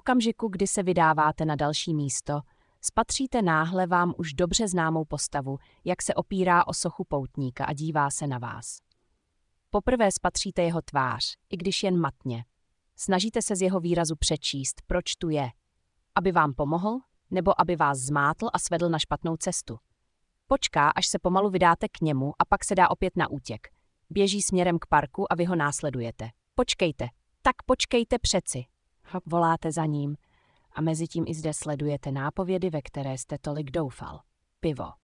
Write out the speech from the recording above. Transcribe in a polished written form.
okamžiku, kdy se vydáváte na další místo, spatříte náhle vám už dobře známou postavu, jak se opírá o sochu poutníka a dívá se na vás. Poprvé spatříte jeho tvář, i když jen matně. Snažíte se z jeho výrazu přečíst, proč tu je. Aby vám pomohl, nebo aby vás zmátl a svedl na špatnou cestu. Počká, až se pomalu vydáte k němu a pak se dá opět na útěk. Běží směrem k parku a vy ho následujete. Počkejte, tak počkejte přeci. Voláte za ním a mezitím i zde sledujete nápovědy, ve které jste tolik doufal. Pivo.